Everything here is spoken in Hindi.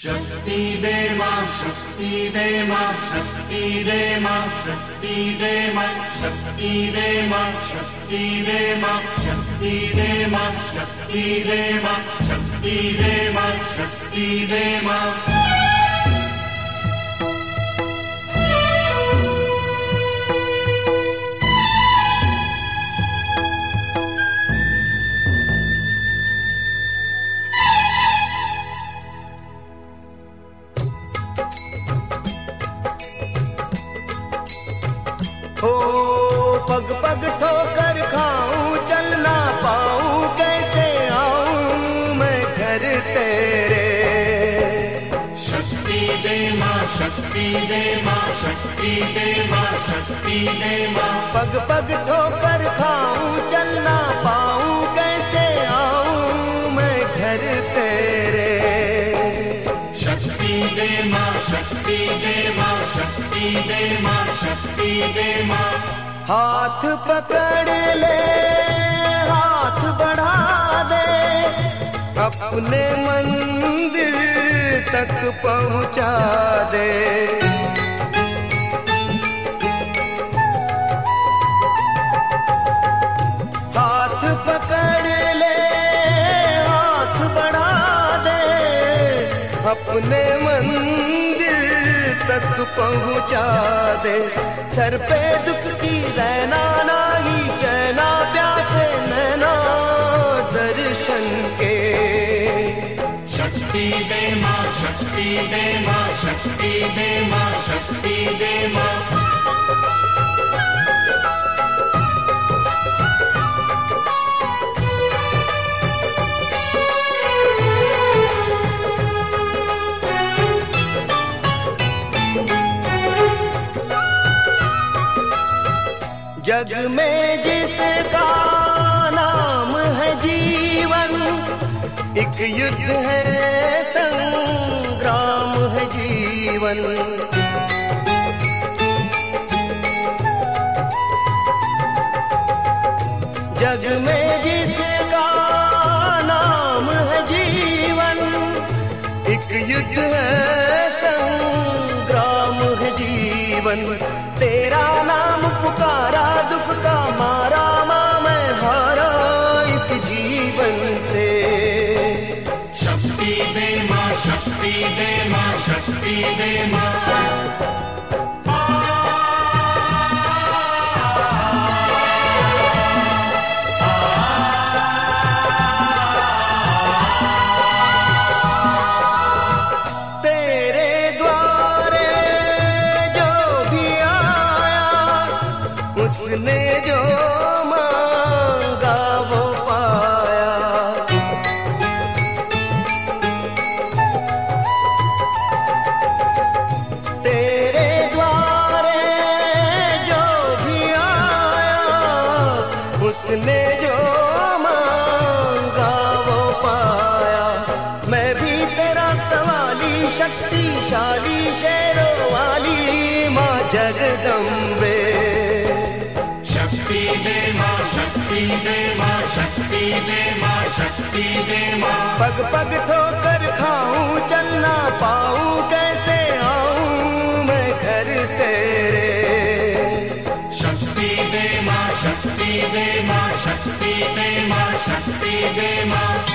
शक्ति दे मां, शक्ति दे मां, शक्ति दे मां, शक्ति दे मां, शक्ति दे मां, शक्ति दे मां, शक्ति दे मां, शक्ति दे मां, शक्ति दे मां, शक्ति दे मां। हो पग पग ठोकर खाऊं, चल ना पाऊं, कैसे आऊं मैं घर तेरे। शक्ति दे मां, शक्ति दे मां, शक्ति दे मां, शक्ति दे मां। पग पग ठोकर खाऊं, चल ना पाऊं, कैसे आऊं मैं घर तेरे। शक्ति दे मां, शक्ति दे मां, शक्ति दे मां, शक्ति दे मां। हाथ पकड़ ले, हाथ बढ़ा दे, अपने मंदिर तक पहुंचा दे। हाथ पकड़ ले, हाथ बढ़ा दे, अपने मंदिर तक पहुंचा दे। सर पे दुख की रहना नाही, चैना प्यासे नैना दर्शन के। शक्ति दे मां, शक्ति दे मां, शक्ति दे मां, शक्ति दे मां। जग में जिसका नाम है जीवन, एक युद्ध है, संग्राम है जीवन। जग में जिसका नाम है जीवन, एक युद्ध है, संग्राम है जीवन। तेरा नाम पुकारा, दुख का मारा, मां मैं हारा इस जीवन से। शक्ति दे मां, शक्ति दे मां, शक्ति दे मां। उसने जो मांगा वो पाया। तेरे द्वारे जो भी आया, उसने जो मांगा वो पाया। मैं भी तेरा सवाली, शक्तिशाली, शेरों वाली मां जगदम्बे। शक्ति दे मां, शक्ति दे मां, शक्ति दे मां, शक्ति दे मां। पग पग ठोकर खाऊं, चल ना पाऊं, कैसे आऊं मैं घर तेरे। शक्ति दे मां, शक्ति दे मां, शक्ति दे मां, शक्ति दे मां।